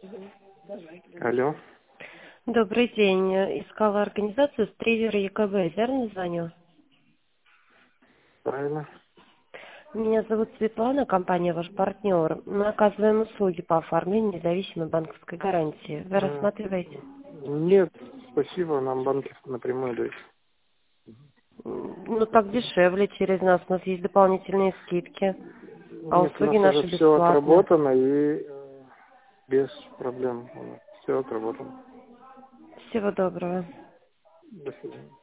Алло, Добрый день. Искала организацию с триллера ЕКБ. Верно звоню? правильно. Меня зовут Светлана, компания «Ваш партнер». Мы оказываем услуги по оформлению независимой банковской гарантии. Вы М, рассматриваете? Нет, спасибо, нам банки напрямую дают. Ну, так дешевле через нас. У нас есть дополнительные скидки. А Нет, у услуги нас уже наши все бесплатны. отработано и без проблем. Все отработано. Всего доброго. До свидания.